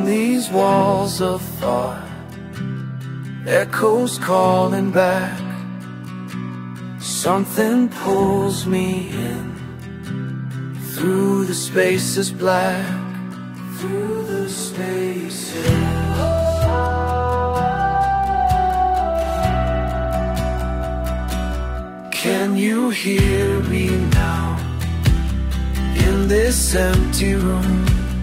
these walls of thought, echoes calling back. Something pulls me in through the spaces black, through the spaces. Can you hear me now in this empty room?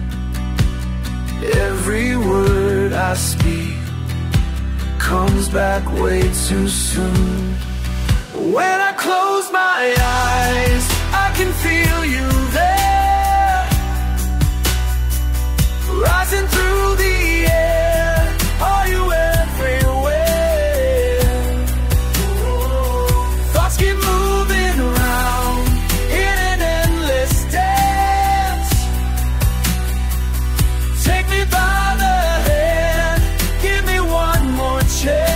Every word I speak comes back way too soon. When I close my eyes, I can feel you there, rising through the air. Are you everywhere? Thoughts keep moving around in an endless dance. Take me by the hand, give me one more chance.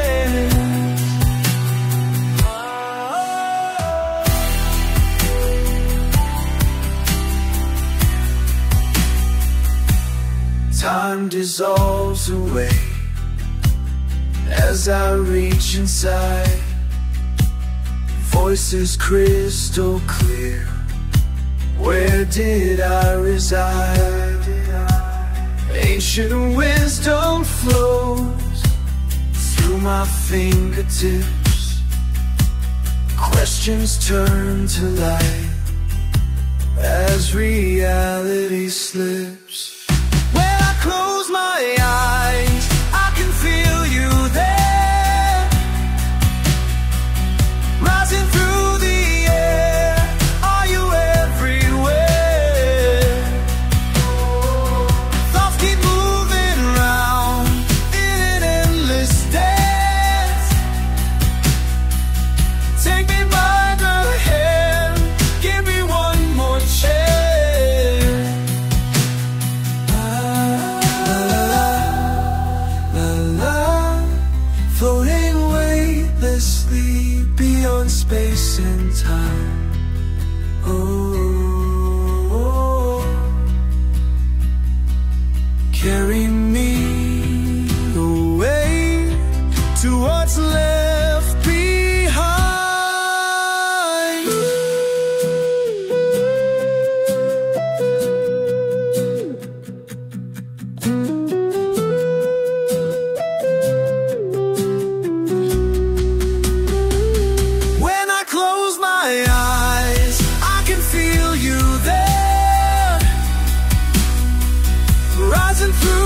Time dissolves away as I reach inside. Voices crystal clear. Where did I reside? Ancient wisdom flows through my fingertips. Questions turn to light as reality slips. Close my eyes, I can feel you there, rising through the air. Are you everywhere? Thoughts keep moving around in an endless dance. Take me by the hand, give me one more chance. Floating weightlessly beyond space and time. Oh, carry me away to what's left behind. Close my eyes, I can feel you there, rising through